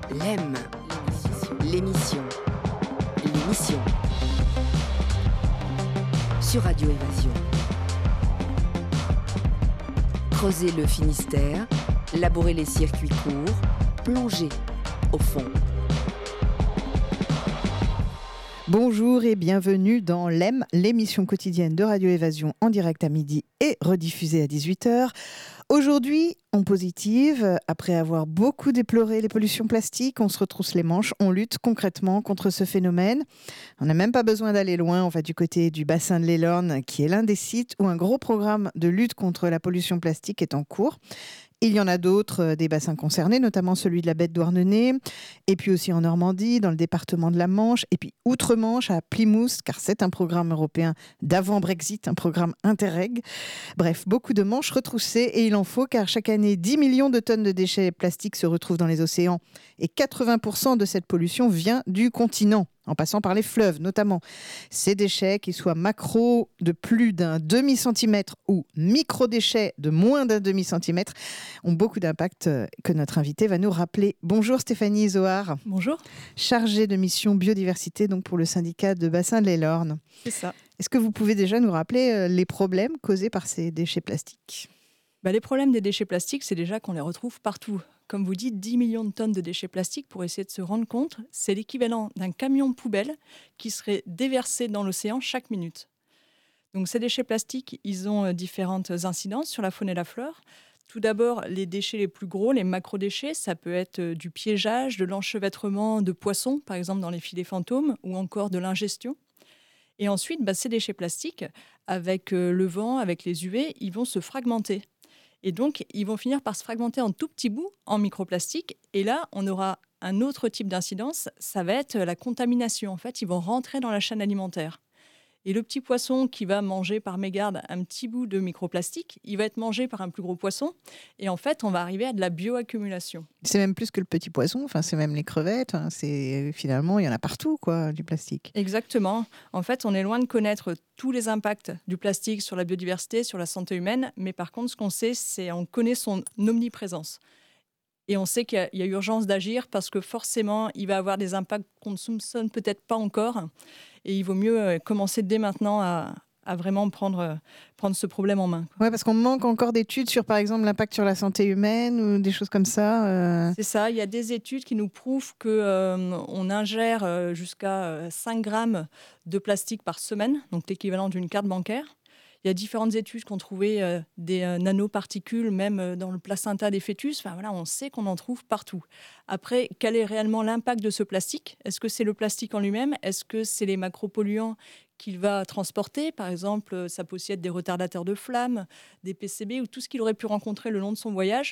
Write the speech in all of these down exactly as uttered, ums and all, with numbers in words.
L'E M, l'émission, l'émission, sur Radio Évasion. Creuser le Finistère, labourer les circuits courts, plonger au fond. Bonjour et bienvenue dans l'E M, l'émission quotidienne de Radio Évasion en direct à midi et rediffusée à dix-huit heures. Aujourd'hui, on positive, après avoir beaucoup déploré les pollutions plastiques, on se retrousse les manches, on lutte concrètement contre ce phénomène. On n'a même pas besoin d'aller loin, on va du côté du bassin de l'Elorn, qui est l'un des sites où un gros programme de lutte contre la pollution plastique est en cours. Il y en a d'autres, euh, des bassins concernés, notamment celui de la baie de Douarnenez, et puis aussi en Normandie, dans le département de la Manche, et puis outre-Manche, à Plymouth, car c'est un programme européen d'avant-Brexit, un programme Interreg. Bref, beaucoup de manches retroussées, et il en faut, car chaque année, dix millions de tonnes de déchets plastiques se retrouvent dans les océans, et quatre-vingts pour cent de cette pollution vient du continent, en passant par les fleuves notamment. Ces déchets, qu'ils soient macro de plus d'un demi-centimètre ou micro-déchets de moins d'un demi-centimètre, ont beaucoup d'impact que notre invité va nous rappeler. Bonjour Stéphanie Zohar. Bonjour. Chargée de mission biodiversité donc pour le syndicat de bassin de l'Elorn. C'est ça. Est-ce que vous pouvez déjà nous rappeler les problèmes causés par ces déchets plastiques ? Bah, les problèmes des déchets plastiques, c'est déjà qu'on les retrouve partout. Comme vous dites, dix millions de tonnes de déchets plastiques, pour essayer de se rendre compte, c'est l'équivalent d'un camion poubelle qui serait déversé dans l'océan chaque minute. Donc ces déchets plastiques, ils ont différentes incidences sur la faune et la flore. Tout d'abord, les déchets les plus gros, les macrodéchets, ça peut être du piégeage, de l'enchevêtrement de poissons, par exemple dans les filets fantômes, ou encore de l'ingestion. Et ensuite, bah, ces déchets plastiques, avec le vent, avec les U V, ils vont se fragmenter. Et donc, ils vont finir par se fragmenter en tout petits bouts, en microplastiques. Et là, on aura un autre type d'incidence, ça va être la contamination. En fait, ils vont rentrer dans la chaîne alimentaire. Et le petit poisson qui va manger par mégarde un petit bout de microplastique, il va être mangé par un plus gros poisson. Et en fait, on va arriver à de la bioaccumulation. C'est même plus que le petit poisson, enfin, c'est même les crevettes. Hein, c'est, finalement, il y en a partout, quoi, du plastique. Exactement. En fait, on est loin de connaître tous les impacts du plastique sur la biodiversité, sur la santé humaine. Mais par contre, ce qu'on sait, c'est qu'on connaît son omniprésence. Et on sait qu'il y a, il y a urgence d'agir parce que forcément, il va avoir des impacts qu'on ne soupçonne peut-être pas encore. Et il vaut mieux commencer dès maintenant à, à vraiment prendre, prendre ce problème en main. Oui, parce qu'on manque encore d'études sur, par exemple, l'impact sur la santé humaine ou des choses comme ça. Euh... C'est ça. Il y a des études qui nous prouvent qu'on euh, ingère jusqu'à cinq grammes de plastique par semaine, donc l'équivalent d'une carte bancaire. Il y a différentes études qui ont trouvé euh, des euh, nanoparticules, même euh, dans le placenta des fœtus. Enfin, voilà, on sait qu'on en trouve partout. Après, quel est réellement l'impact de ce plastique ? Est-ce que c'est le plastique en lui-même ? Est-ce que c'est les macropolluants qu'il va transporter ? Par exemple, ça peut aussi être des retardateurs de flamme, des P C B ou tout ce qu'il aurait pu rencontrer le long de son voyage.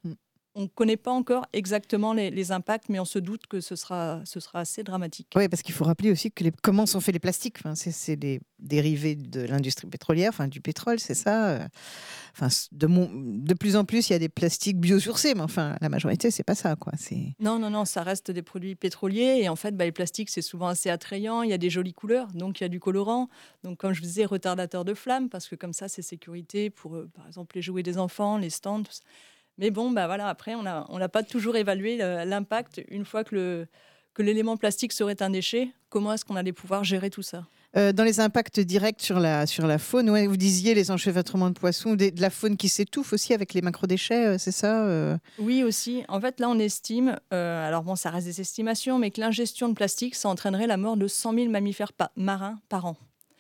On ne connaît pas encore exactement les, les impacts, mais on se doute que ce sera, ce sera assez dramatique. Oui, parce qu'il faut rappeler aussi que les, comment sont faits les plastiques. Enfin, c'est, c'est des dérivés de l'industrie pétrolière, enfin, du pétrole, c'est ça. Enfin, de, mon, de plus en plus, il y a des plastiques biosourcés, mais enfin, la majorité, c'est pas ça, quoi. C'est... Non, non, non, ça reste des produits pétroliers. Et en fait, bah, les plastiques, c'est souvent assez attrayant. Il y a des jolies couleurs, donc il y a du colorant. Donc, comme je vous disais, retardateur de flamme, parce que comme ça, c'est sécurité pour, euh, par exemple, les jouets des enfants, les stands, tout ça. Mais bon, bah voilà, après, on n'a on n'a pas toujours évalué l'impact une fois que, le, que l'élément plastique serait un déchet. Comment est-ce qu'on allait pouvoir gérer tout ça ? euh, Dans les impacts directs sur la, sur la faune, ouais, vous disiez les enchevêtrements de poissons, des, de la faune qui s'étouffe aussi avec les macrodéchets, euh, c'est ça euh... Oui, aussi. En fait, là, on estime, euh, alors bon, ça reste des estimations, mais que l'ingestion de plastique, ça entraînerait la mort de cent mille mammifères pa- marins par an.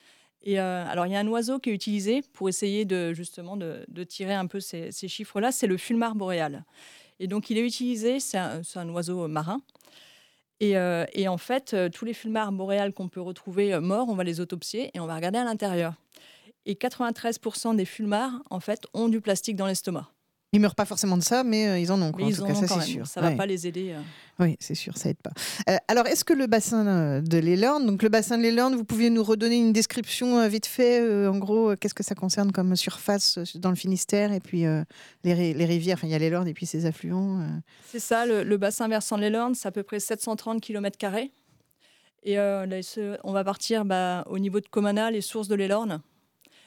Et euh, alors, il y a un oiseau qui est utilisé pour essayer de, justement de, de tirer un peu ces, ces chiffres-là, c'est le fulmar boréal. Et donc, il est utilisé, c'est un, c'est un oiseau marin. Et, euh, et en fait, euh, tous les fulmars boréales qu'on peut retrouver euh, morts, on va les autopsier et on va regarder à l'intérieur. Et quatre-vingt-treize pour cent des fulmars, en fait, ont du plastique dans l'estomac. Ils ne meurent pas forcément de ça, mais euh, ils en ont. Quoi. Mais en ils tout en cas, ont ça, quand c'est même. sûr. Ça ne va ouais. pas les aider. Euh... Oui, c'est sûr, ça aide pas. Euh, alors, est-ce que le bassin de l'Elorn, donc le bassin de l'Elorn, vous pouviez nous redonner une description euh, vite fait, euh, en gros, euh, qu'est-ce que ça concerne comme surface euh, dans le Finistère et puis euh, les, les rivières, enfin il y a l'Elorn et puis ses affluents. Euh... C'est ça, le, le bassin versant de l'Elorn, c'est à peu près sept cent trente kilomètres carrés. Et euh, là, ce, on va partir bah, au niveau de Comana, les sources de l'Elorn.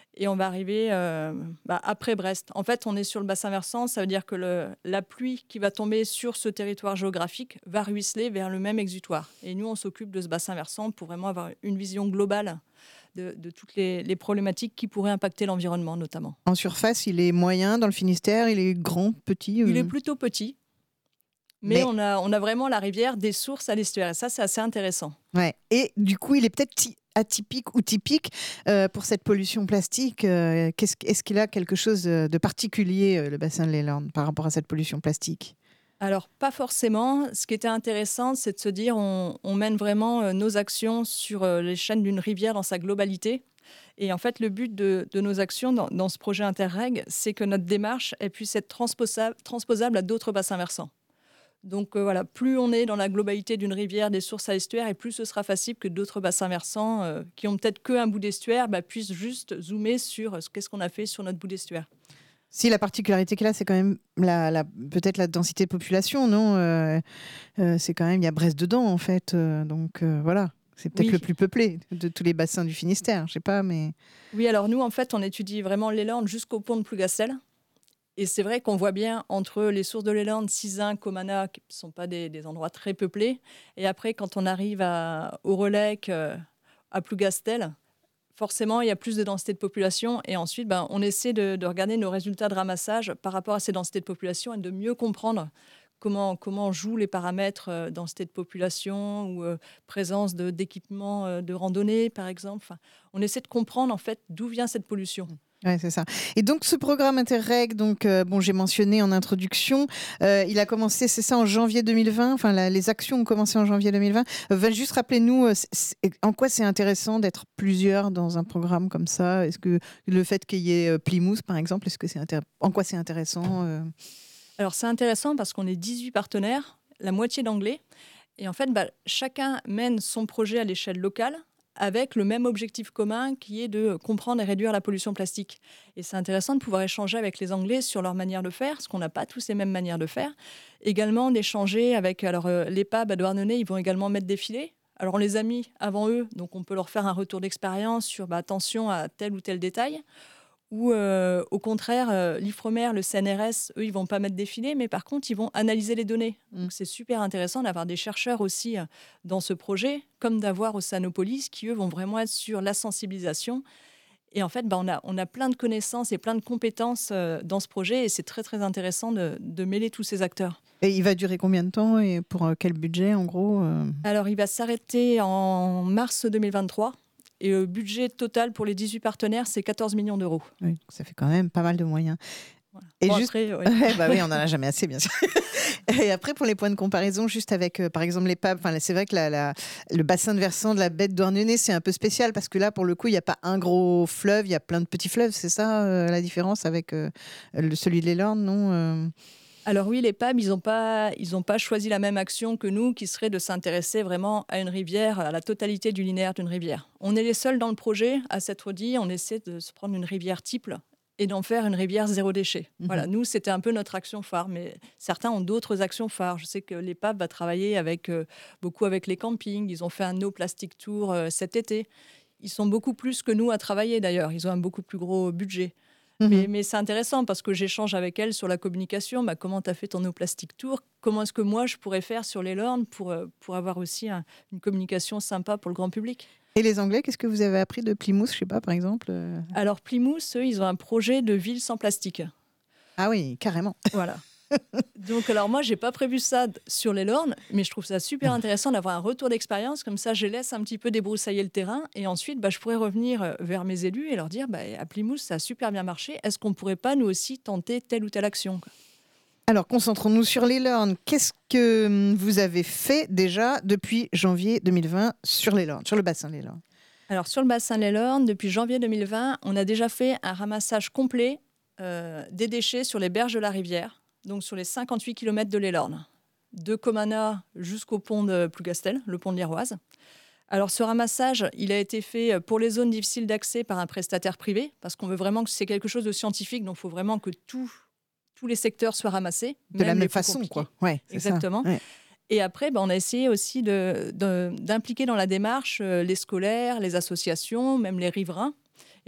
Et on va arriver euh, bah, après Brest. En fait, on est sur le bassin versant. Ça veut dire que le, la pluie qui va tomber sur ce territoire géographique va ruisseler vers le même exutoire. Et nous, on s'occupe de ce bassin versant pour vraiment avoir une vision globale de, de toutes les, les problématiques qui pourraient impacter l'environnement, notamment. En surface, il est moyen dans le Finistère, il est grand, petit euh... Il est plutôt petit. Mais, Mais... On, a, on a vraiment la rivière des sources à l'estuaire. Et ça, c'est assez intéressant. Ouais. Et du coup, il est peut-être t- atypique ou typique euh, pour cette pollution plastique. Euh, qu'est-ce, est-ce qu'il a quelque chose de particulier, euh, le bassin de l'Élan, par rapport à cette pollution plastique ? Alors, pas forcément. Ce qui était intéressant, c'est de se dire on, on mène vraiment euh, nos actions sur euh, les chaînes d'une rivière dans sa globalité. Et en fait, le but de, de nos actions dans, dans ce projet Interreg, c'est que notre démarche elle puisse être transposable, transposable à d'autres bassins versants. Donc euh, voilà, plus on est dans la globalité d'une rivière, des sources à estuaire, et plus ce sera facile que d'autres bassins versants euh, qui ont peut-être qu'un bout d'estuaire bah, puissent juste zoomer sur euh, qu'est-ce qu'on a fait sur notre bout d'estuaire. Si la particularité qu'il a, c'est quand même la, la, peut-être la densité de population, non euh, euh, c'est quand même, il y a Brest dedans en fait, euh, donc euh, voilà. C'est peut-être oui. le plus peuplé de tous les bassins du Finistère, je sais pas, mais... Oui, alors nous, en fait, on étudie vraiment l'Élande jusqu'au pont de Plougastel. Et c'est vrai qu'on voit bien entre les sources de l'Élande, Sizun, Comana, qui ne sont pas des, des endroits très peuplés. Et après, quand on arrive à Aurelec, euh, à Plougastel, forcément, il y a plus de densité de population. Et ensuite, ben, on essaie de, de regarder nos résultats de ramassage par rapport à ces densités de population et de mieux comprendre comment, comment jouent les paramètres euh, densité de population ou euh, présence de, d'équipements euh, de randonnée, par exemple. Enfin, on essaie de comprendre, en fait, d'où vient cette pollution. Oui, c'est ça. Et donc, ce programme Interreg, donc, euh, bon, j'ai mentionné en introduction, euh, il a commencé, c'est ça, en janvier deux mille vingt. Enfin, la, les actions ont commencé en janvier deux mille vingt. Euh, va juste rappelez-nous euh, c'est, c'est, en quoi c'est intéressant d'être plusieurs dans un programme comme ça. Est-ce que le fait qu'il y ait euh, Plymouth, par exemple, est-ce que c'est intér- en quoi c'est intéressant euh... Alors, c'est intéressant parce qu'on est dix-huit partenaires, la moitié d'anglais. Et en fait, bah, chacun mène son projet à l'échelle locale, avec le même objectif commun qui est de comprendre et réduire la pollution plastique. Et c'est intéressant de pouvoir échanger avec les Anglais sur leur manière de faire, parce qu'on n'a pas tous les mêmes manières de faire. Également d'échanger avec alors, euh, l'E P A B à Douarnenez, ils vont également mettre des filets. Alors on les a mis avant eux, donc on peut leur faire un retour d'expérience sur bah, attention à tel ou tel détail. Ou euh, au contraire, euh, l'Ifremer, le C N R S, eux, ils ne vont pas mettre des filets, mais par contre, ils vont analyser les données. Mmh. Donc, c'est super intéressant d'avoir des chercheurs aussi euh, dans ce projet, comme d'avoir au Sanopolis, qui, eux, vont vraiment être sur la sensibilisation. Et en fait, bah, on, a, on a plein de connaissances et plein de compétences euh, dans ce projet, et c'est très, très intéressant de, de mêler tous ces acteurs. Et il va durer combien de temps et pour euh, quel budget, en gros euh... Alors, il va s'arrêter en mars deux mille vingt-trois. Et le budget total pour les dix-huit partenaires, c'est quatorze millions d'euros. Oui, ça fait quand même pas mal de moyens. Voilà. Et bon, juste... après, oui. bah oui, on n'en a jamais assez, bien sûr. Et après, pour les points de comparaison, juste avec, euh, par exemple, l'E P A B, c'est vrai que la, la, le bassin de versant de la baie de Douarnenez, c'est un peu spécial parce que là, pour le coup, il n'y a pas un gros fleuve, il y a plein de petits fleuves. C'est ça euh, la différence avec euh, le, celui de l'Élorn, non euh... Alors oui, les P A B, ils n'ont pas, ils n'ont pas choisi la même action que nous, qui serait de s'intéresser vraiment à une rivière, à la totalité du linéaire d'une rivière. On est les seuls dans le projet à s'être dit, on essaie de se prendre une rivière type et d'en faire une rivière zéro déchet. Mmh. Voilà, nous, c'était un peu notre action phare, mais certains ont d'autres actions phares. Je sais que l'E P A B va travailler avec, euh, beaucoup avec les campings. Ils ont fait un No Plastic Tour euh, cet été. Ils sont beaucoup plus que nous à travailler, d'ailleurs. Ils ont un beaucoup plus gros budget. Mmh. Mais, mais c'est intéressant parce que j'échange avec elle sur la communication. Bah, comment tu as fait ton No Plastic Tour ? Comment est-ce que moi, je pourrais faire sur l'Élorn pour, pour avoir aussi un, une communication sympa pour le grand public ? Et les Anglais, qu'est-ce que vous avez appris de Plymouth, je ne sais pas, par exemple ? Alors, Plymouth, eux, ils ont un projet de ville sans plastique. Ah oui, carrément. Voilà. Donc, alors moi, j'ai pas prévu ça sur l'Élorn, mais je trouve ça super intéressant d'avoir un retour d'expérience. Comme ça, je laisse un petit peu débroussailler le terrain. Et ensuite, bah, je pourrais revenir vers mes élus et leur dire bah, à Plymouth, ça a super bien marché. Est-ce qu'on pourrait pas, nous aussi, tenter telle ou telle action, quoi ? Alors, concentrons-nous sur l'Élorn. Qu'est-ce que vous avez fait déjà depuis janvier deux mille vingt sur l'Élorn, sur le bassin de l'Élorn ? Alors, sur le bassin de l'Élorn, depuis janvier deux mille vingt, on a déjà fait un ramassage complet euh, des déchets sur les berges de la rivière. Donc sur les cinquante-huit kilomètres de l'Élorn, de Comana jusqu'au pont de Plougastel, le pont de l'Iroise. Alors ce ramassage, il a été fait pour les zones difficiles d'accès par un prestataire privé, parce qu'on veut vraiment que c'est quelque chose de scientifique, donc il faut vraiment que tout, tous les secteurs soient ramassés. De la même façon, quoi. Ouais, c'est exactement. Ça. Ouais. Et après, ben, on a essayé aussi de, de, d'impliquer dans la démarche les scolaires, les associations, même les riverains.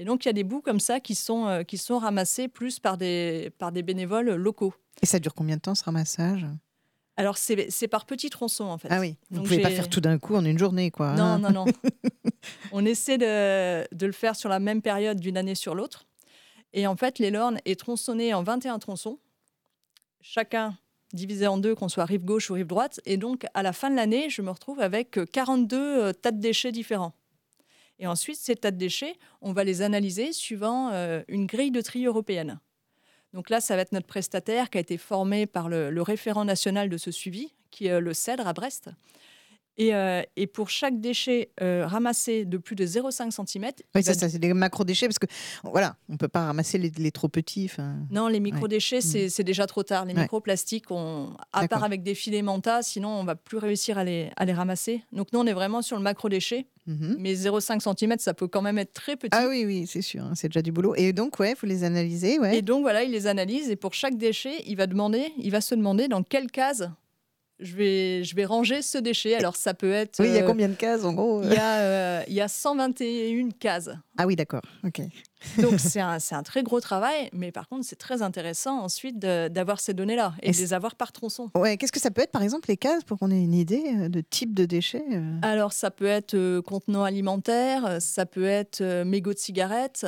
Et donc, il y a des bouts comme ça qui sont, euh, qui sont ramassés plus par des, par des bénévoles locaux. Et ça dure combien de temps, ce ramassage ? Alors, c'est, c'est par petits tronçons, en fait. Ah oui, vous ne Donc, pouvez j'ai... pas faire tout d'un coup en une journée, quoi. Non, hein. non, non. On essaie de, de le faire sur la même période d'une année sur l'autre. Et en fait, les Lornes est tronçonné en vingt et un tronçons, chacun divisé en deux, qu'on soit rive gauche ou rive droite. Et donc, à la fin de l'année, je me retrouve avec quarante-deux tas de déchets différents. Et ensuite, ces tas de déchets, on va les analyser suivant euh, une grille de tri européenne. Donc là, ça va être notre prestataire qui a été formé par le, le référent national de ce suivi, qui est le CEDRE à Brest. Et, euh, et pour chaque déchet euh, ramassé de plus de zéro virgule cinq centimètres... Oui, ça, ça, c'est des macro-déchets, parce que voilà, on ne peut pas ramasser les, les trop petits. Fin... Non, les micro-déchets, ouais. c'est, mmh. c'est déjà trop tard. Les ouais. microplastiques, on, à D'accord. part avec des filets Manta, sinon on ne va plus réussir à les, à les ramasser. Donc nous, on est vraiment sur le macro-déchet. Mmh. Mais zéro virgule cinq centimètres, ça peut quand même être très petit. Ah oui, oui, c'est sûr, hein, c'est déjà du boulot. Et donc, ouais, vous les analysez, ouais. Et donc, voilà, il les analyse. Et pour chaque déchet, il va, demander, il va se demander dans quelle case... Je vais, je vais ranger ce déchet. Alors, ça peut être... Oui, il y a combien de cases, en gros ? Il y a, euh, il y a cent vingt et une cases. Ah oui, d'accord. Ok. Donc, c'est un, c'est un très gros travail. Mais par contre, c'est très intéressant ensuite de, d'avoir ces données-là et, et de les avoir par tronçon. Ouais, qu'est-ce que ça peut être, par exemple, les cases, pour qu'on ait une idée de type de déchets ? Alors, ça peut être euh, contenant alimentaire, ça peut être euh, mégots de cigarettes.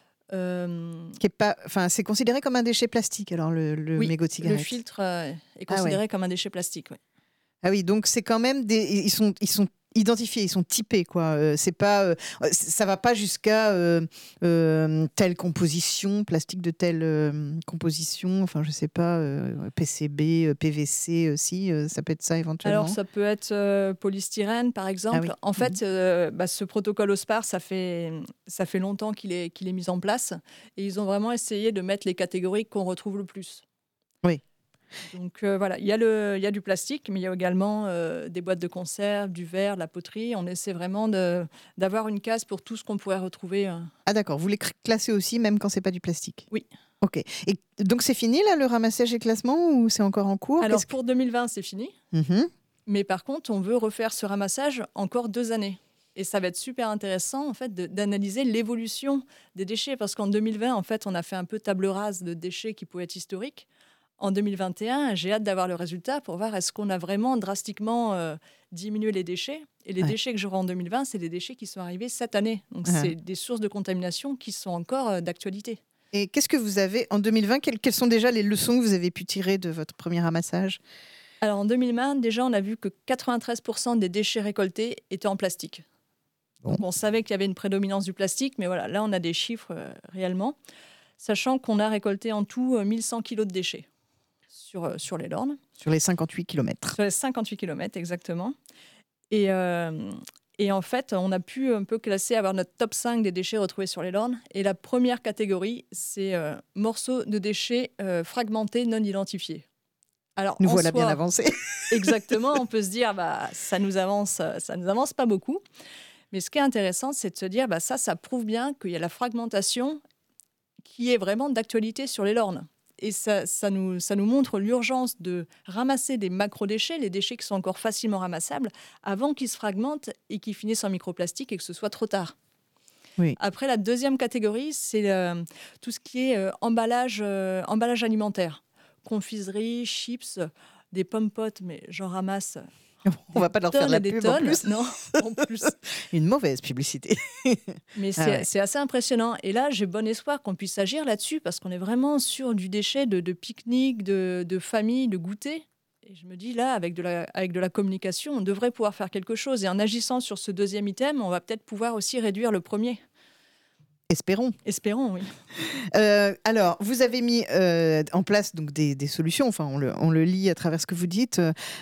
Euh... Qui est pas, enfin, c'est considéré comme un déchet plastique, alors le, le oui, mégot de cigarette. Le filtre euh, est considéré ah ouais. comme un déchet plastique. Oui. Ah oui, donc c'est quand même des, ils sont, ils sont identifiés, ils sont typés, quoi. Euh, c'est pas, euh, ça va pas jusqu'à euh, euh, telle composition, plastique de telle euh, composition. Enfin, je sais pas, euh, P C B, P V C aussi, euh, ça peut être ça éventuellement. Alors ça peut être euh, polystyrène, par exemple. Ah oui. En fait, mmh. euh, bah, ce protocole OSPAR, ça fait, ça fait longtemps qu'il est, qu'il est mis en place, et ils ont vraiment essayé de mettre les catégories qu'on retrouve le plus. Oui. Donc euh, voilà, il y a le, il y a du plastique, mais il y a également euh, des boîtes de conserve, du verre, de la poterie. On essaie vraiment de, d'avoir une case pour tout ce qu'on pourrait retrouver. Euh. Ah d'accord, vous les classez aussi, même quand c'est pas du plastique ? Oui. Ok. Et donc c'est fini là, le ramassage et classement, ou c'est encore en cours ? Alors pour deux mille vingt, c'est fini. Mmh. Mais par contre, on veut refaire ce ramassage encore deux années. Et ça va être super intéressant en fait, de, d'analyser l'évolution des déchets. Parce qu'en deux mille vingt, en fait, on a fait un peu table rase de déchets qui pouvaient être historiques. En deux mille vingt et un, j'ai hâte d'avoir le résultat pour voir est-ce qu'on a vraiment drastiquement euh, diminué les déchets. Et les ouais. déchets que j'aurai en deux mille vingt, c'est des déchets qui sont arrivés cette année. Donc, ouais. c'est des sources de contamination qui sont encore euh, d'actualité. Et qu'est-ce que vous avez en deux mille vingt, quelles, quelles sont déjà les leçons que vous avez pu tirer de votre premier ramassage ? Alors, en deux mille vingt, déjà, on a vu que quatre-vingt-treize pour cent des déchets récoltés étaient en plastique. Bon. Donc, on savait qu'il y avait une prédominance du plastique, mais voilà, là, on a des chiffres euh, réellement, sachant qu'on a récolté en tout euh, mille cent kilos de déchets. Sur, sur les Lornes. Sur les cinquante-huit kilomètres. Sur les cinquante-huit kilomètres, exactement. Et, euh, et en fait, on a pu un peu classer, avoir notre top cinq des déchets retrouvés sur les Lornes. Et la première catégorie, c'est euh, morceaux de déchets euh, fragmentés non identifiés. Alors, nous voilà soi, bien avancés. Exactement, on peut se dire, bah, ça nous avance, ça nous avance pas beaucoup. Mais ce qui est intéressant, c'est de se dire, bah, ça, ça prouve bien qu'il y a la fragmentation qui est vraiment d'actualité sur les Lornes. Et ça, ça, nous, ça nous montre l'urgence de ramasser des macro-déchets, les déchets qui sont encore facilement ramassables, avant qu'ils se fragmentent et qu'ils finissent en microplastique et que ce soit trop tard. Oui. Après, la deuxième catégorie, c'est euh, tout ce qui est euh, emballage, euh, emballage alimentaire. Confiserie, chips, des pommes-potes, mais j'en ramasse... On ne va pas leur faire de la pub tonnes. en plus. Non, en plus. Une mauvaise publicité. Mais c'est, ah ouais. c'est assez impressionnant. Et là, j'ai bon espoir qu'on puisse agir là-dessus parce qu'on est vraiment sur du déchet de, de pique-nique, de, de famille, de goûter. Et je me dis là, avec de, la, avec de la communication, on devrait pouvoir faire quelque chose. Et en agissant sur ce deuxième item, on va peut-être pouvoir aussi réduire le premier. Espérons. Espérons, oui. Euh, alors, vous avez mis euh, en place donc, des, des solutions, enfin, on le, on le lit à travers ce que vous dites.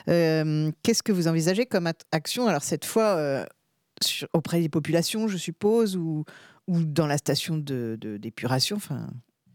Euh, qu'est-ce que vous envisagez comme action ? Alors, cette fois, euh, sur, auprès des populations, je suppose, ou, ou dans la station de, de, d'épuration enfin...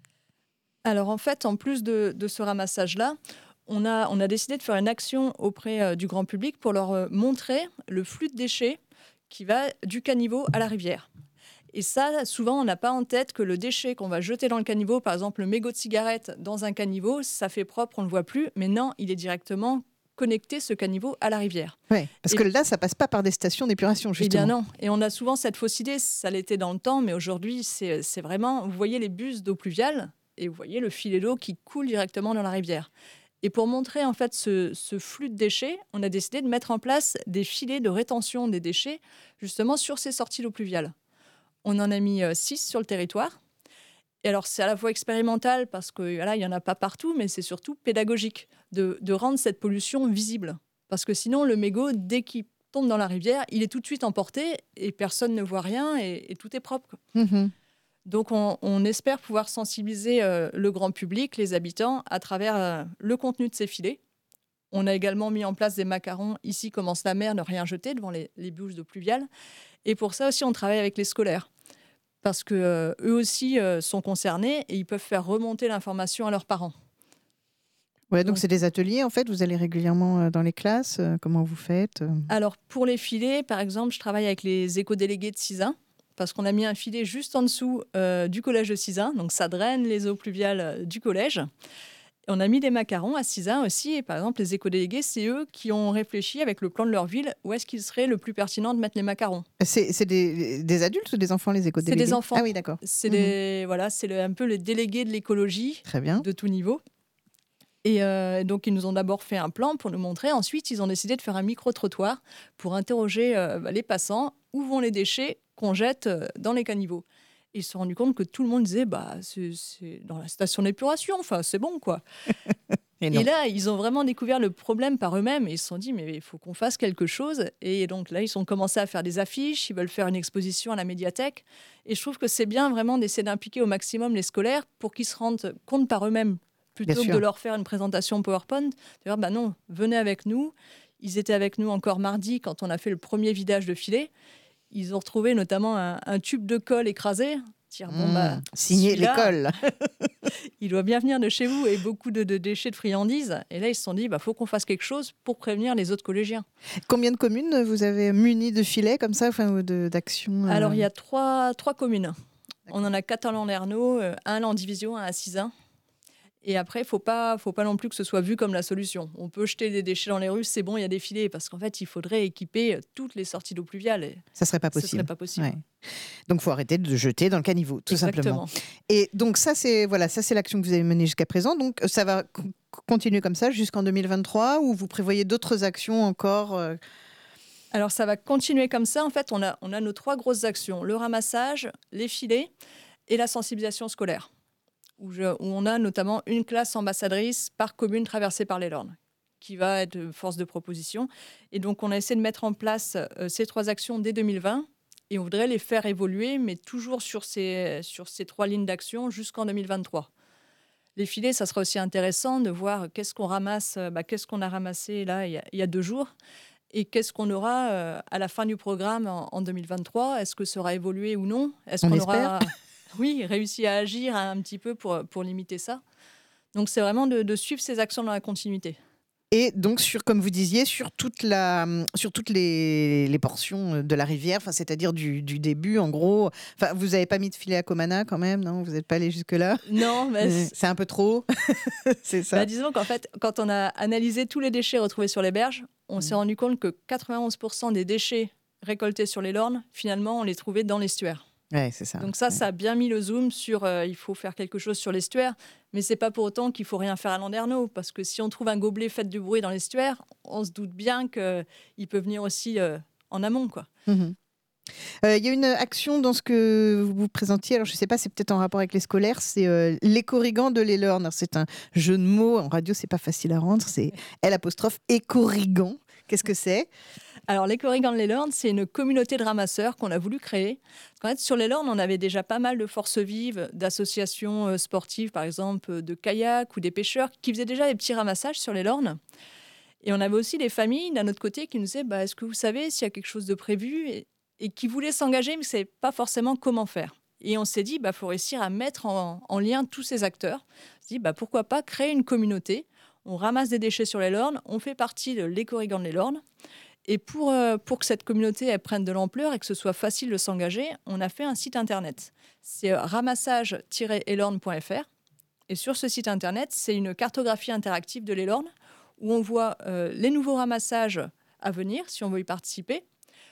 Alors, en fait, en plus de, de ce ramassage-là, on a, on a décidé de faire une action auprès euh, du grand public pour leur euh, montrer le flux de déchets qui va du caniveau à la rivière. Et ça, souvent, on n'a pas en tête que le déchet qu'on va jeter dans le caniveau, par exemple le mégot de cigarette dans un caniveau, ça fait propre, on ne le voit plus. Mais non, il est directement connecter ce caniveau à la rivière. Ouais, parce et que là, ça passe pas par des stations d'épuration, justement. Eh bien non. Et on a souvent cette fausse idée, ça l'était dans le temps, mais aujourd'hui, c'est, c'est vraiment, vous voyez les bus d'eau pluviale et vous voyez le filet d'eau qui coule directement dans la rivière. Et pour montrer en fait ce, ce flux de déchets, on a décidé de mettre en place des filets de rétention des déchets, justement sur ces sorties d'eau pluviale. On en a mis euh, six sur le territoire. Et alors, c'est à la fois expérimental parce que voilà, il n'y en a pas partout, mais c'est surtout pédagogique de, de rendre cette pollution visible. Parce que sinon, le mégot, dès qu'il tombe dans la rivière, il est tout de suite emporté et personne ne voit rien et, et tout est propre. Mmh. Donc, on, on espère pouvoir sensibiliser euh, le grand public, les habitants, à travers euh, le contenu de ces filets. On a également mis en place des macarons. Ici commence la mer, ne rien jeter devant les, les bouches d'eau pluviale. Et pour ça aussi, on travaille avec les scolaires. Parce qu'eux euh, aussi euh, sont concernés et ils peuvent faire remonter l'information à leurs parents. Ouais, donc, Donc c'est des ateliers, en fait. Vous allez régulièrement euh, dans les classes. Euh, comment vous faites euh Alors, pour les filets, par exemple, je travaille avec les éco-délégués de Sizun, parce qu'on a mis un filet juste en dessous euh, du collège de Sizun. Donc, ça draine les eaux pluviales euh, du collège. On a mis des macarons à Sizun aussi. Et par exemple, les éco-délégués, c'est eux qui ont réfléchi avec le plan de leur ville où est-ce qu'il serait le plus pertinent de mettre les macarons. C'est, c'est des, des adultes ou des enfants, les éco-délégués? C'est des enfants. Ah oui, d'accord. C'est, Mmh. des, voilà, c'est le, un peu les délégués de l'écologie Très bien. de tout niveau. Et euh, donc, ils nous ont d'abord fait un plan pour nous montrer. Ensuite, ils ont décidé de faire un micro-trottoir pour interroger euh, bah, les passants où vont les déchets qu'on jette euh, dans les caniveaux. Et ils se sont rendus compte que tout le monde disait bah, c'est, c'est dans la station d'épuration, enfin, c'est bon, quoi. Et, Et là, ils ont vraiment découvert le problème par eux-mêmes et ils se sont dit, mais il faut qu'on fasse quelque chose. Et donc là, ils ont commencé à faire des affiches, ils veulent faire une exposition à la médiathèque. Et je trouve que c'est bien vraiment d'essayer d'impliquer au maximum les scolaires pour qu'ils se rendent compte par eux-mêmes, plutôt que de leur faire une présentation PowerPoint. D'ailleurs, bah non, venez avec nous. Ils étaient avec nous encore mardi quand on a fait le premier vidage de filet. Ils ont retrouvé notamment un, un tube de colle écrasé. Dire, bon, mmh, bah, signé l'école. Il doit bien venir de chez vous et beaucoup de, de déchets de friandises. Et là, ils se sont dit, il bah, faut qu'on fasse quelque chose pour prévenir les autres collégiens. Combien de communes vous avez munies de filets comme ça, enfin, de, d'actions euh... Alors, il y a trois, trois communes. D'accord. On en a quatre à Landerneau, un en Division, un à Sizun. Et après, il ne faut pas, faut pas non plus que ce soit vu comme la solution. On peut jeter des déchets dans les rues, c'est bon, il y a des filets. Parce qu'en fait, il faudrait équiper toutes les sorties d'eau pluviale. Et ça ne serait pas possible. Ce serait pas possible. Ouais. Donc, il faut arrêter de jeter dans le caniveau, tout Exactement. simplement. Et donc, ça, c'est, voilà, ça, c'est l'action que vous avez menée jusqu'à présent. Donc, ça va c- continuer comme ça jusqu'en deux mille vingt-trois ou vous prévoyez d'autres actions encore euh... Alors, ça va continuer comme ça. En fait, on a, on a nos trois grosses actions. Le ramassage, les filets et la sensibilisation scolaire. Où, je, où on a notamment une classe ambassadrice par commune traversée par les Lornes, qui va être force de proposition. Et donc, on a essayé de mettre en place euh, ces trois actions dès deux mille vingt. Et on voudrait les faire évoluer, mais toujours sur ces, sur ces trois lignes d'action jusqu'en deux mille vingt-trois. Les filets, ça sera aussi intéressant de voir qu'est-ce qu'on ramasse, bah, qu'est-ce qu'on a ramassé là, il y a, il y a deux jours, et qu'est-ce qu'on aura euh, à la fin du programme en, en deux mille vingt-trois. Est-ce que ça aura évolué ou non? Est-ce on qu'on espère. aura oui, réussi à agir un petit peu pour, pour limiter ça? Donc, c'est vraiment de, de suivre ces actions dans la continuité. Et donc, sur, comme vous disiez, sur, toute la, sur toutes les, les portions de la rivière, c'est-à-dire du, du début, en gros. Vous n'avez pas mis de filet à Comana quand même, non? Vous n'êtes pas allé jusque-là? Non, mais c'est... c'est un peu trop. C'est ça. Bah, disons qu'en fait, quand on a analysé tous les déchets retrouvés sur les berges, on mmh. s'est rendu compte que quatre-vingt-onze pour cent des déchets récoltés sur les Lornes, finalement, on les trouvait dans l'estuaire. Ouais, c'est ça. Donc ça, ouais. ça a bien mis le zoom sur euh, il faut faire quelque chose sur l'estuaire, mais c'est pas pour autant qu'il faut rien faire à Landerneau, parce que si on trouve un gobelet fait du bruit dans l'estuaire, on se doute bien qu'il peut venir aussi euh, en amont, quoi. Mmh. Euh, y a une action dans ce que vous présentiez, alors je ne sais pas, c'est peut-être en rapport avec les scolaires, c'est euh, l'écorrigan de les Lornes. C'est un jeu de mots, en radio c'est pas facile à rendre, c'est L apostrophe écorrigan. Qu'est-ce que c'est? Alors, l'écorrigan de les Lornes, c'est une communauté de ramasseurs qu'on a voulu créer. En fait, sur les Lornes, on avait déjà pas mal de forces vives, d'associations sportives, par exemple, de kayak ou des pêcheurs, qui faisaient déjà des petits ramassages sur les Lornes. Et on avait aussi des familles, d'un autre côté, qui nous disaient bah, « Est-ce que vous savez s'il y a quelque chose de prévu ?» et, et qui voulaient s'engager, mais ne savaient pas forcément comment faire. Et on s'est dit bah, « Il faut réussir à mettre en, en lien tous ces acteurs. » On s'est dit bah, « Pourquoi pas créer une communauté ?» On ramasse des déchets sur les Lornes, on fait partie de l'écorrigan de les Lornes. Et pour, euh, pour que cette communauté elle prenne de l'ampleur et que ce soit facile de s'engager, on a fait un site internet. C'est euh, ramassage tiret elorne point f r. Et sur ce site internet, c'est une cartographie interactive de les Lornes où on voit euh, les nouveaux ramassages à venir, si on veut y participer.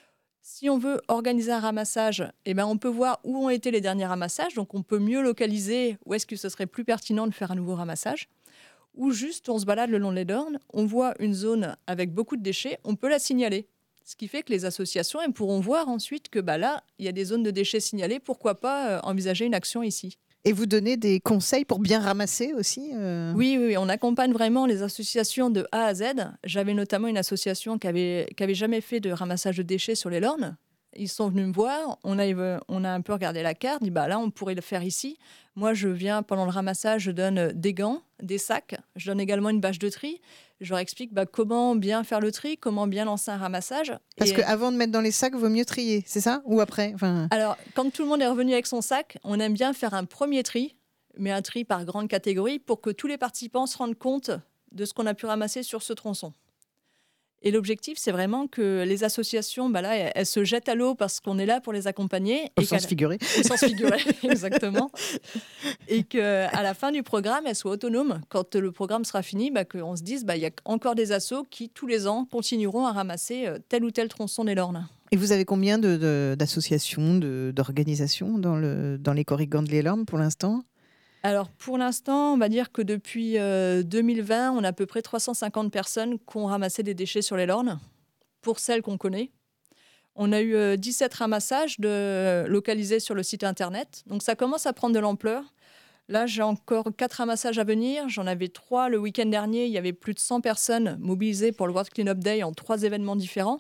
Si on veut organiser un ramassage, eh ben, on peut voir où ont été les derniers ramassages, donc on peut mieux localiser où est-ce que ce serait plus pertinent de faire un nouveau ramassage. Ou juste, on se balade le long des Lornes, on voit une zone avec beaucoup de déchets, on peut la signaler. Ce qui fait que les associations elles pourront voir ensuite que bah, là, il y a des zones de déchets signalées, pourquoi pas euh, envisager une action ici. Et vous donnez des conseils pour bien ramasser aussi euh... oui, oui, on accompagne vraiment les associations de A à Z. J'avais notamment une association qui avait, qui avait jamais fait de ramassage de déchets sur les Lornes. Ils sont venus me voir, on a, on a un peu regardé la carte, dit bah là on pourrait le faire ici. Moi je viens pendant le ramassage, je donne des gants, des sacs, je donne également une bâche de tri. Je leur explique bah, comment bien faire le tri, comment bien lancer un ramassage. Parce Et... qu'avant de mettre dans les sacs, il vaut mieux trier, c'est ça? Ou après enfin... Alors quand tout le monde est revenu avec son sac, on aime bien faire un premier tri, mais un tri par grande catégorie pour que tous les participants se rendent compte de ce qu'on a pu ramasser sur ce tronçon. Et l'objectif, c'est vraiment que les associations, bah là, elles, elles se jettent à l'eau parce qu'on est là pour les accompagner. Au et sens figuré. Au sens figuré, exactement. Et qu'à la fin du programme, elles soient autonomes. Quand le programme sera fini, bah, qu'on se dise, bah, il y a encore des assos qui, tous les ans, continueront à ramasser tel ou tel tronçon des Lornes. Et vous avez combien de, de, d'associations, de, d'organisations dans, le, dans les corrigans de les Lornes pour l'instant? Alors, pour l'instant, on va dire que depuis euh, deux mille vingt, on a à peu près trois cent cinquante personnes qui ont ramassé des déchets sur les Lornes, pour celles qu'on connaît. On a eu euh, dix-sept ramassages de, euh, localisés sur le site internet. Donc, ça commence à prendre de l'ampleur. Là, j'ai encore quatre ramassages à venir. J'en avais trois le week-end dernier. Il y avait plus de cent personnes mobilisées pour le World Cleanup Day en trois événements différents.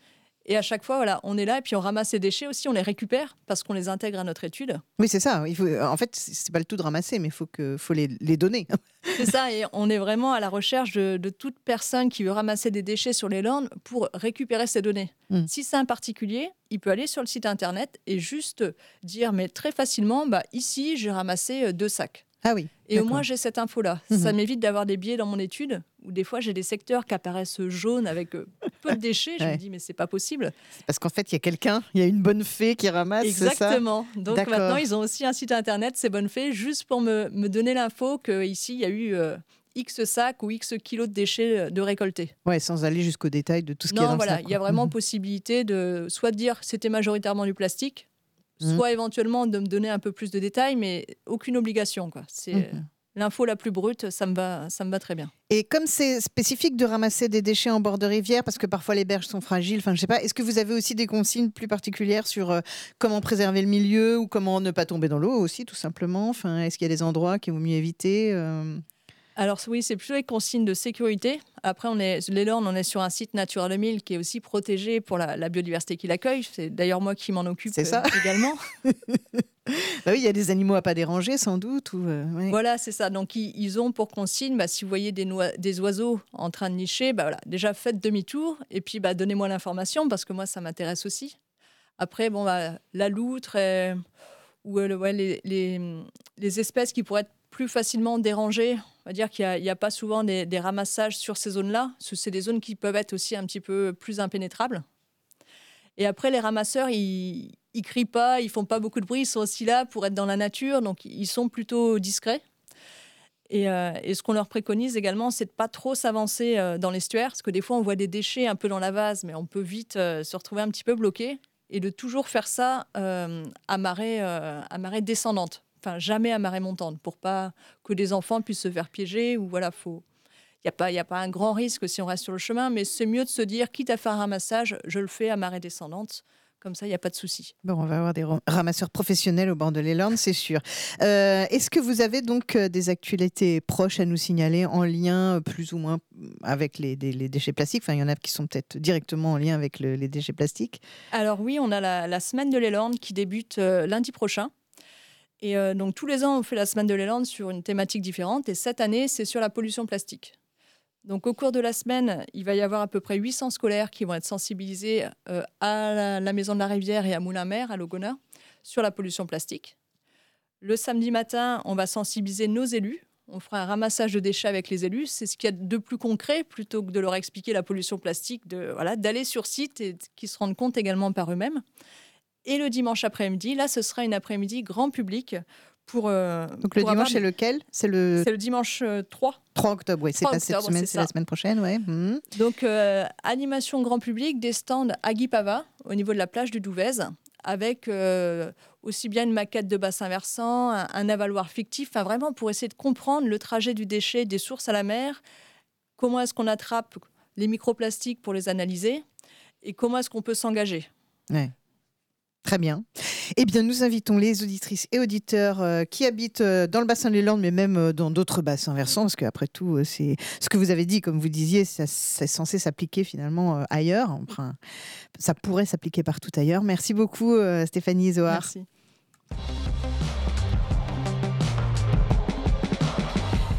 Et à chaque fois, voilà, on est là et puis on ramasse ces déchets aussi, on les récupère parce qu'on les intègre à notre étude. Oui, c'est ça. Il faut, en fait, c'est pas le tout de ramasser, mais il faut, que, faut les, les donner. C'est ça, et on est vraiment à la recherche de, de toute personne qui veut ramasser des déchets sur les Lornes pour récupérer ces données. Mm. Si c'est un particulier, il peut aller sur le site internet et juste dire, mais très facilement, bah, ici, j'ai ramassé deux sacs. Ah oui. Et d'accord. Au moins, j'ai cette info-là. Mmh. Ça m'évite d'avoir des biais dans mon étude où des fois, j'ai des secteurs qui apparaissent jaunes avec peu de déchets. Je ouais. me dis, mais c'est pas possible. C'est parce qu'en fait, il y a quelqu'un, il y a une bonne fée qui ramasse. Exactement. C'est ça Donc d'accord. Maintenant, ils ont aussi un site internet, c'est Bonne Fée, juste pour me, me donner l'info qu'ici, il y a eu euh, X sacs ou X kilos de déchets de récoltés. Ouais, sans aller jusqu'au détail de tout ce non, qu'il y a dans voilà, le sac. Il y a vraiment mmh. possibilité de soit de dire que c'était majoritairement du plastique, mmh. soit éventuellement de me donner un peu plus de détails, mais aucune obligation, quoi. C'est... Mmh. L'info la plus brute, ça me va, ça me va très bien. Et comme c'est spécifique de ramasser des déchets en bord de rivière, parce que parfois les berges sont fragiles, enfin je sais pas, est-ce que vous avez aussi des consignes plus particulières sur euh, comment préserver le milieu ou comment ne pas tomber dans l'eau aussi, tout simplement? Enfin, est-ce qu'il y a des endroits qu'il vaut mieux éviter euh... Alors oui, c'est plutôt des consignes de sécurité. Après, on est, les Lornes, on est sur un site Natura deux mille qui est aussi protégé pour la, la biodiversité qu'il accueille. C'est d'ailleurs moi qui m'en occupe c'est ça. euh, également. Bah oui, il y a des animaux à pas déranger sans doute. Ou euh, ouais. Voilà, c'est ça. Donc ils, ils ont pour consigne, bah, si vous voyez des, noix, des oiseaux en train de nicher, bah, voilà, déjà faites demi-tour et puis bah, donnez-moi l'information parce que moi ça m'intéresse aussi. Après, bon, bah, la loutre euh, ou euh, ouais, les, les, les espèces qui pourraient être plus facilement dérangées, on va dire qu'il n'y a, a pas souvent des, des ramassages sur ces zones-là, parce que c'est des zones qui peuvent être aussi un petit peu plus impénétrables. Et après, les ramasseurs, ils ne crient pas, ils ne font pas beaucoup de bruit, ils sont aussi là pour être dans la nature, donc ils sont plutôt discrets. Et, euh, et ce qu'on leur préconise également, c'est de ne pas trop s'avancer euh, dans l'estuaire, parce que des fois, on voit des déchets un peu dans la vase, mais on peut vite euh, se retrouver un petit peu bloqué, et de toujours faire ça euh, à, marée, euh, à marée descendante. Enfin, jamais à marée montante, pour pas que des enfants puissent se faire piéger. Ou voilà, faut. Il n'y a pas, il y a pas un grand risque si on reste sur le chemin, mais c'est mieux de se dire, quitte à faire un ramassage, je le fais à marée descendante. Comme ça, il n'y a pas de souci. Bon, on va avoir des ramasseurs professionnels au bord de les Lornes, c'est sûr. Euh, est-ce que vous avez donc des actualités proches à nous signaler en lien plus ou moins avec les, les, les déchets plastiques? Enfin, il y en a qui sont peut-être directement en lien avec le, les déchets plastiques. Alors oui, on a la, la semaine de les Lornes qui débute euh, lundi prochain. Et euh, donc, tous les ans, on fait la semaine de les Lornes sur une thématique différente. Et cette année, c'est sur la pollution plastique. Donc, au cours de la semaine, il va y avoir à peu près huit cents scolaires qui vont être sensibilisés euh, à la, la Maison de la Rivière et à Moulin-Mer, à Logona, sur la pollution plastique. Le samedi matin, on va sensibiliser nos élus. On fera un ramassage de déchets avec les élus. C'est ce qu'il y a de plus concret, plutôt que de leur expliquer la pollution plastique, de, voilà, d'aller sur site et qu'ils se rendent compte également par eux-mêmes. Et le dimanche après-midi, là, ce sera une après-midi grand public Pour, euh, Donc le pour dimanche, avoir... c'est lequel? C'est le... le dimanche euh, trois. trois octobre, oui, c'est pas cette semaine, c'est la semaine prochaine. Ouais. Mmh. Donc, euh, animation grand public, des stands à Guipava, au niveau de la plage du Douvez, avec euh, aussi bien une maquette de bassin versant, un, un avaloir fictif, enfin, vraiment pour essayer de comprendre le trajet du déchet des sources à la mer, comment est-ce qu'on attrape les microplastiques pour les analyser, et comment est-ce qu'on peut s'engager. Ouais. Très bien. Eh bien, nous invitons les auditrices et auditeurs euh, qui habitent euh, dans le bassin des Landes, mais même euh, dans d'autres bassins versants, parce qu'après tout, euh, c'est ce que vous avez dit, comme vous disiez, ça, c'est censé s'appliquer finalement euh, ailleurs. Enfin, ça pourrait s'appliquer partout ailleurs. Merci beaucoup, euh, Stéphanie Zohar. Merci.